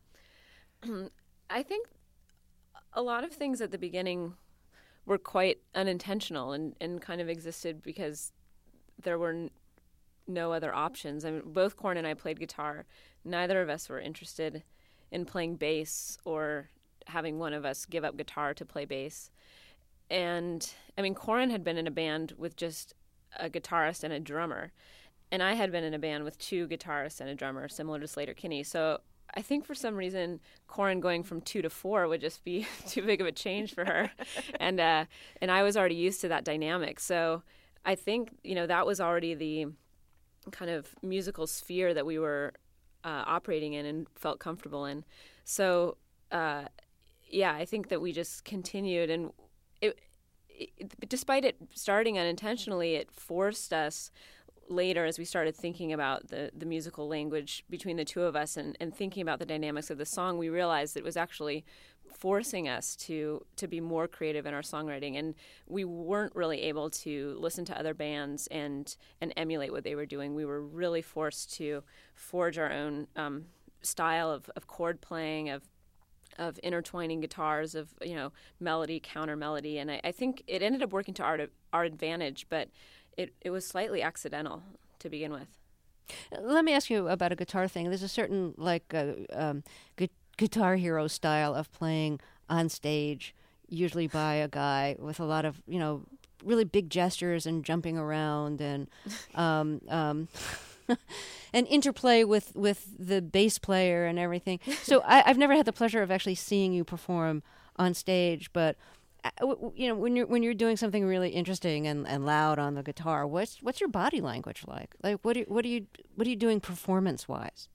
I think a lot of things at the beginning were quite unintentional and, and kind of existed because there were n- no other options. I mean, both Corin and I played guitar. Neither of us were interested in playing bass or having one of us give up guitar to play bass. And, I mean, Corin had been in a band with just a guitarist and a drummer. And I had been in a band with two guitarists and a drummer, similar to Sleater-Kinney. So I think for some reason, Corin going from two to four would just be too big of a change for her. and uh, and I was already used to that dynamic. So I think, you know, that was already the kind of musical sphere that we were uh, operating in and felt comfortable in. So, uh, yeah, I think that we just continued, and it, it, despite it starting unintentionally, it forced us later as we started thinking about the, the musical language between the two of us and, and thinking about the dynamics of the song, we realized it was actually forcing us to to be more creative in our songwriting, and we weren't really able to listen to other bands and and emulate what they were doing. We were really forced to forge our own um, style of, of chord playing, of of intertwining guitars, of, you know, melody, counter melody. And I, I think it ended up working to our, our advantage, but it, it was slightly accidental to begin with. Let me ask you about a guitar thing. There's a certain, like, uh, um, gu- Guitar Hero style of playing on stage, usually by a guy with a lot of, you know, really big gestures and jumping around and um, um, and interplay with, with the bass player and everything. So I, I've never had the pleasure of actually seeing you perform on stage, but uh, you know, when you're when you're doing something really interesting and, and loud on the guitar, what's what's your body language like? Like what do, what are you what are you doing performance wise?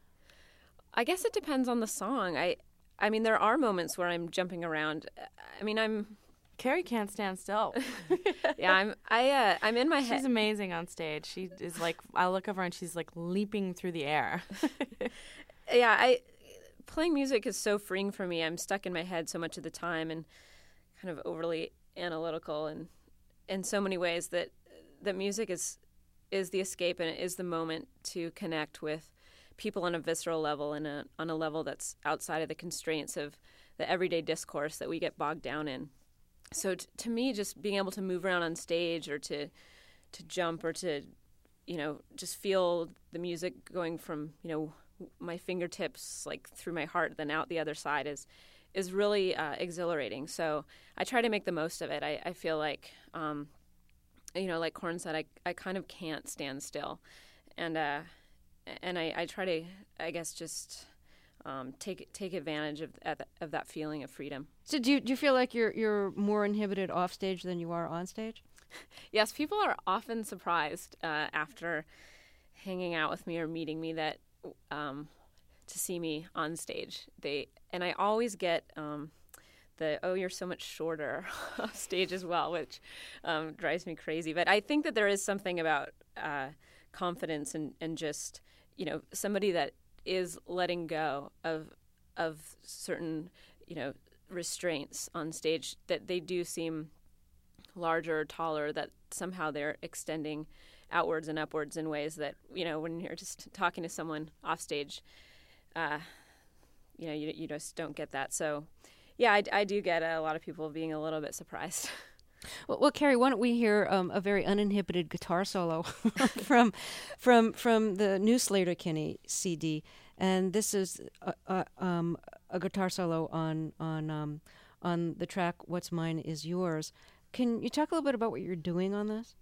I guess it depends on the song. I I mean, there are moments where I'm jumping around. I mean, I'm Carrie can't stand still. yeah, I'm I uh, I'm in my head. She's amazing on stage. She is like, I look over and she's like leaping through the air. yeah, I playing music is so freeing for me. I'm stuck in my head so much of the time and kind of overly analytical and in so many ways that that music is is the escape and it is the moment to connect with people on a visceral level and a, on a level that's outside of the constraints of the everyday discourse that we get bogged down in. So t- to me, just being able to move around on stage or to to jump or to, you know, just feel the music going from, you know, my fingertips like through my heart then out the other side is is really uh, exhilarating. So I try to make the most of it. I, I feel like, um, you know, like Corin said, I, I kind of can't stand still. And uh, and I, I try to, I guess, just um, take take advantage of of that feeling of freedom. So do you, do you feel like you're you're more inhibited off stage than you are on stage? Yes, people are often surprised uh, after hanging out with me or meeting me that um, to see me on stage. They and I always get um, the oh, you're so much shorter off stage as well, which um, drives me crazy. But I think that there is something about uh, confidence and, and just you know somebody that is letting go of of certain you know restraints on stage, that they do seem larger or taller, that somehow they're extending outwards and upwards in ways that, you know, when you're just talking to someone off stage, uh, you know, you, you just don't get that. So, yeah, I, I do get a lot of people being a little bit surprised. Well, well, Carrie, why don't we hear um, a very uninhibited guitar solo from from from the new Sleater-Kinney C D, and this is a, a, um, a guitar solo on on um, on the track "What's Mine Is Yours." Can you talk a little bit about what you're doing on this?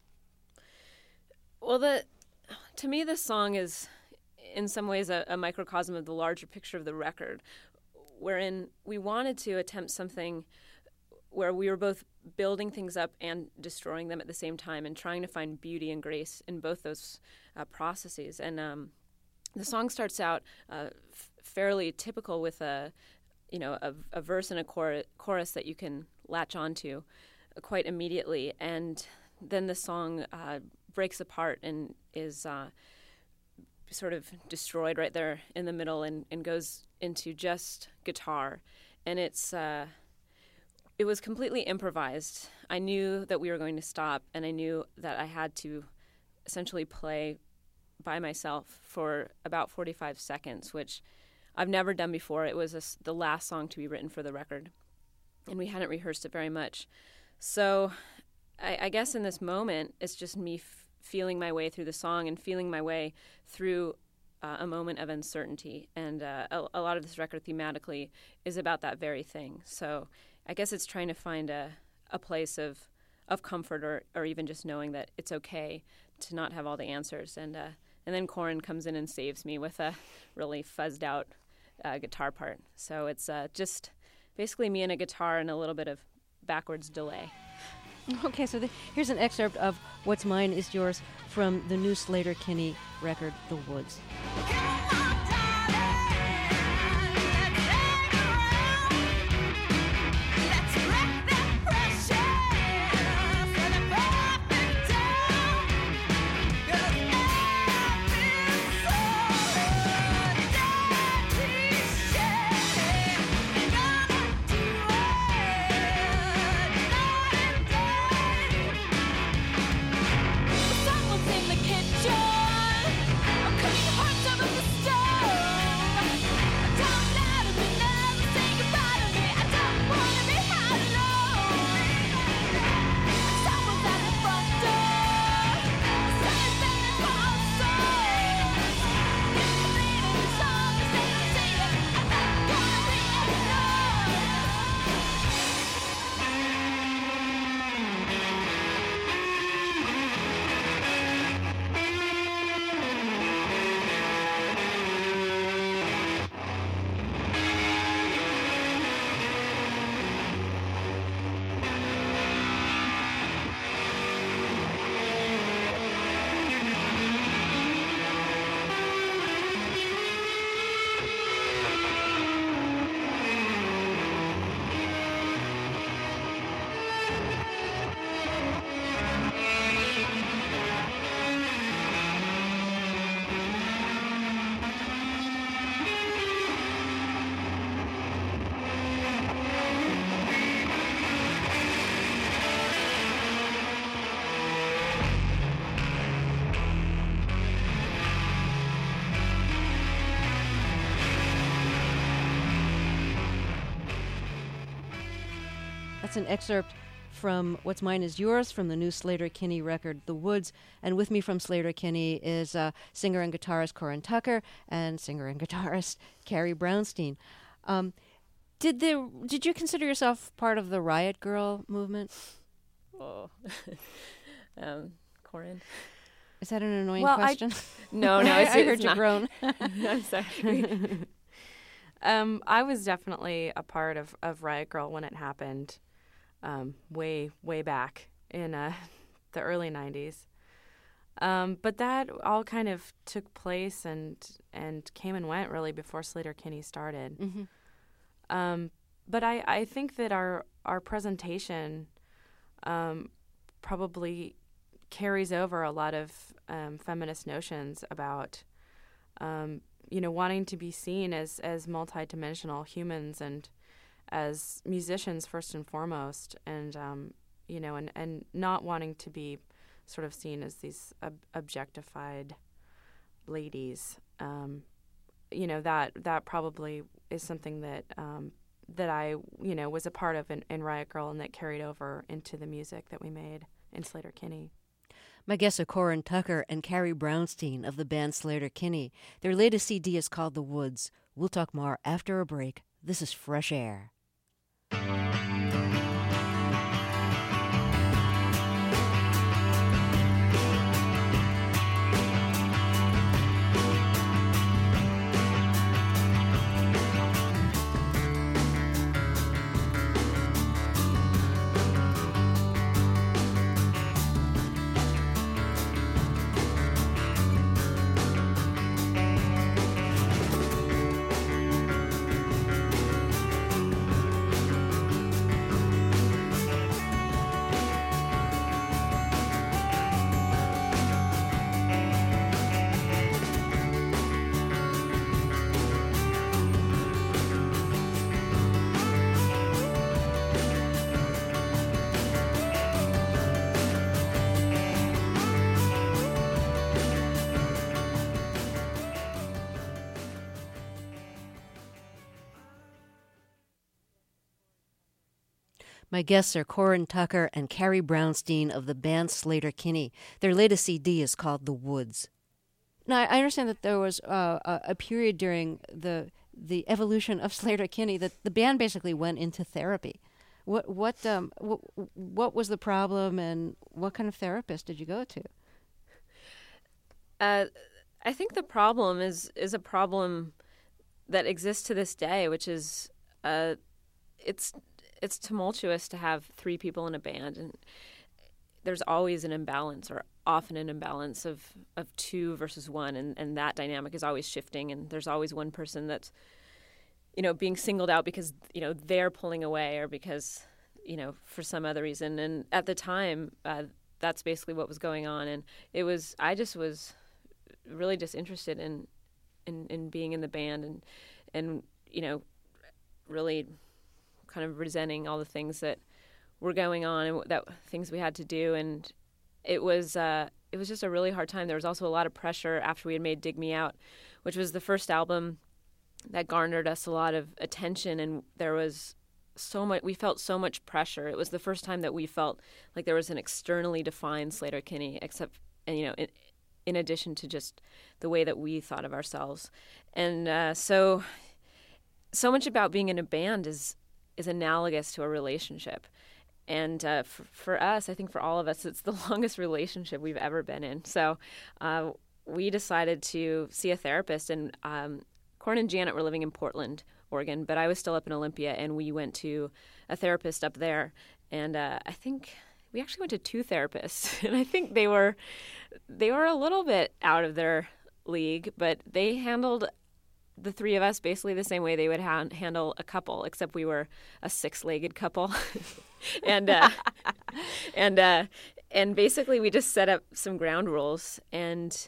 Well, the to me, this song is in some ways a, a microcosm of the larger picture of the record, wherein we wanted to attempt something where we were both building things up and destroying them at the same time, and trying to find beauty and grace in both those uh, processes. And um, the song starts out uh, f- fairly typical with a, you know, a, a verse and a chor- chorus that you can latch onto quite immediately, and then the song uh, breaks apart and is uh, sort of destroyed right there in the middle, and, and goes into just guitar, and it's. Uh, It was completely improvised. I knew that we were going to stop, and I knew that I had to essentially play by myself for about forty-five seconds, which I've never done before. It was a, the last song to be written for the record, and we hadn't rehearsed it very much. So I, I guess in this moment, it's just me f- feeling my way through the song and feeling my way through uh, a moment of uncertainty. And uh, a, a lot of this record thematically is about that very thing. So I guess it's trying to find a, a place of of comfort, or, or even just knowing that it's okay to not have all the answers. And uh, and then Corin comes in and saves me with a really fuzzed out uh, guitar part. So it's uh, just basically me and a guitar and a little bit of backwards delay. Okay, so the, here's an excerpt of What's Mine Is Yours from the new Sleater-Kinney record, The Woods. That's an excerpt from What's Mine Is Yours from the new Sleater-Kinney record, The Woods. And with me from Sleater-Kinney is uh, singer and guitarist Corin Tucker and singer and guitarist Carrie Brownstein. Um, did the did you consider yourself part of the Riot Grrrl movement? Oh, um, Corin. Is that an annoying Well, I- question? No, no, I, it's, I it's heard you not. groan. I'm sorry. Um, I was definitely a part of, of Riot Grrrl when it happened, um, way, way back in uh, the early nineties. Um, but that all kind of took place and and came and went really before Sleater-Kinney started. Mm-hmm. Um, but I, I think that our our presentation um, probably carries over a lot of um, feminist notions about um, you know wanting to be seen as as multidimensional humans and as musicians first and foremost, and um, you know and, and not wanting to be sort of seen as these ob- objectified ladies. Um, you know that that probably is something that um, that I you know was a part of in, in Riot Grrrl, and that carried over into the music that we made in Sleater-Kinney. My guests are Corin Tucker and Carrie Brownstein of the band Sleater-Kinney. Their latest C D is called The Woods. We'll talk more after a break. This is Fresh Air. My guests are Corin Tucker and Carrie Brownstein of the band Sleater-Kinney. Their latest C D is called The Woods. Now, I understand that there was uh, a, a period during the the evolution of Sleater-Kinney that the band basically went into therapy. What what um what, what was the problem, and what kind of therapist did you go to? Uh, I think the problem is is a problem that exists to this day, which is uh, it's it's tumultuous to have three people in a band, and there's always an imbalance, or often an imbalance of, of two versus one, and, and that dynamic is always shifting, and there's always one person that's, you know, being singled out because, you know, they're pulling away, or because, you know, for some other reason. And at the time, uh, that's basically what was going on, and it was, I just was really disinterested in, in, in being in the band, and, and, you know, really kind of resenting all the things that were going on and that things we had to do. And it was uh, it was just a really hard time. There was also a lot of pressure after we had made Dig Me Out, which was the first album that garnered us a lot of attention, and there was so much, we felt so much pressure. It was the first time that we felt like there was an externally defined Sleater-Kinney, except, and you know, in, in addition to just the way that we thought of ourselves. And uh, so, so much about being in a band is is analogous to a relationship. And uh, for, for us, I think for all of us, it's the longest relationship we've ever been in. So uh, we decided to see a therapist, and um, Corin and Janet were living in Portland, Oregon, but I was still up in Olympia, and we went to a therapist up there. And uh, I think we actually went to two therapists, and I think they were they were a little bit out of their league, but they handled the three of us basically the same way they would ha- handle a couple, except we were a six-legged couple. and uh, and uh, and basically we just set up some ground rules and,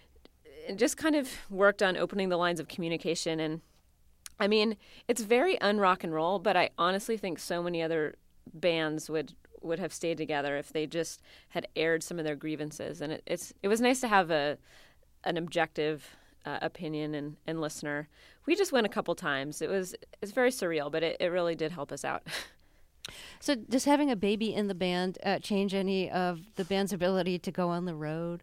and just kind of worked on opening the lines of communication. And I mean, it's very un-rock and roll, but I honestly think so many other bands would would have stayed together if they just had aired some of their grievances. And it, it's it was nice to have a an objective Uh, opinion and, and listener. We just went a couple times. It was it's very surreal, but it, it really did help us out. So does having a baby in the band uh, change any of the band's ability to go on the road?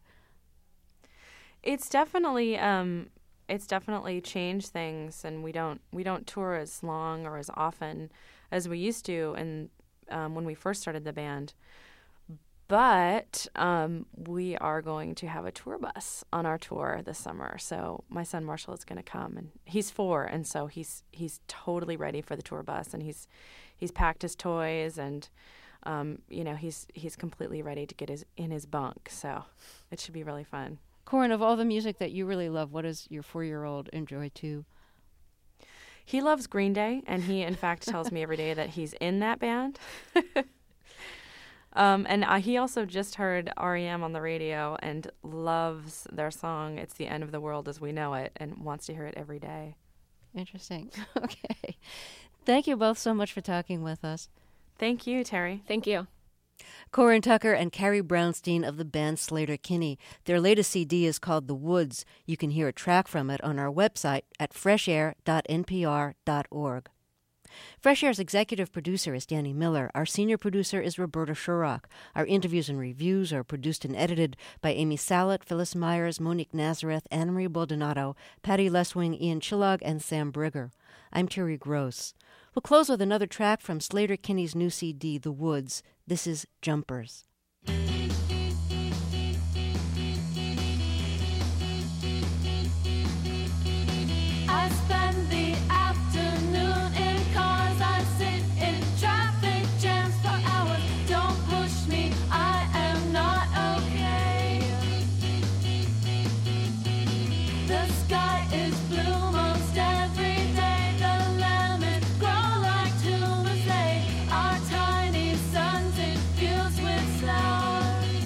It's definitely um, it's definitely changed things, and we don't we don't tour as long or as often as we used to, and um, when we first started the band. But um, we are going to have a tour bus on our tour this summer. So my son Marshall is going to come, and he's four, and so he's he's totally ready for the tour bus, and he's he's packed his toys, and um, you know he's he's completely ready to get his in his bunk. So it should be really fun. Corin, of all the music that you really love, what does your four-year-old enjoy too? He loves Green Day, and he in fact tells me every day that he's in that band. Um, and uh, he also just heard R E M on the radio and loves their song, It's the End of the World as We Know It, and wants to hear it every day. Interesting. Okay. Thank you both so much for talking with us. Thank you, Terry. Thank you. Corin Tucker and Carrie Brownstein of the band Sleater-Kinney. Their latest C D is called The Woods. You can hear a track from it on our website at fresh air dot n p r dot org. Fresh Air's executive producer is Danny Miller. Our senior producer is Roberta Shurrock. Our interviews and reviews are produced and edited by Amy Salet, Phyllis Myers, Monique Nazareth, Anna-Marie Baldonado, Patty Leswing, Ian Chillog, and Sam Brigger. I'm Terry Gross. We'll close with another track from Sleater-Kinney's new C D, The Woods. This is Jumpers. I spend the afternoon in cars, I sit in traffic jams for hours. Don't push me, I am not okay. The sky is blue most every day. The lemons grow like tumors, they are tiny suns infused with flowers.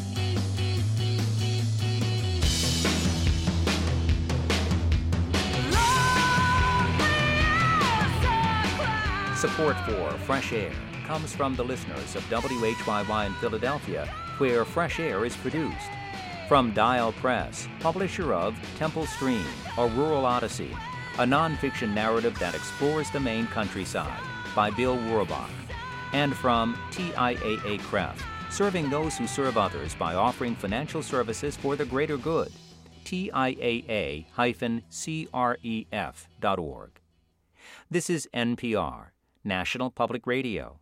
Support for Fresh Air comes from the listeners of W H Y Y in Philadelphia, where Fresh Air is produced. From Dial Press, publisher of Temple Stream, A Rural Odyssey, a nonfiction narrative that explores the Maine countryside, by Bill Wurbach. And from T I A A C R E F, serving those who serve others by offering financial services for the greater good. T I A A C R E F dot org. This is N P R, National Public Radio.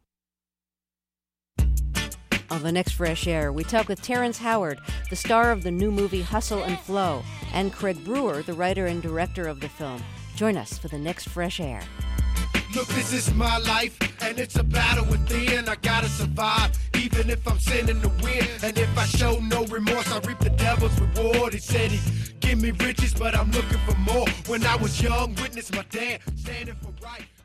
On the next Fresh Air, we talk with Terrence Howard, the star of the new movie Hustle and Flow, and Craig Brewer, the writer and director of the film. Join us for the next Fresh Air. Look, this is my life, and it's a battle within. I gotta survive, even if I'm sinning to win. And if I show no remorse, I reap the devil's reward. He said he'd give me riches, but I'm looking for more. When I was young, witnessed my dad standing for right.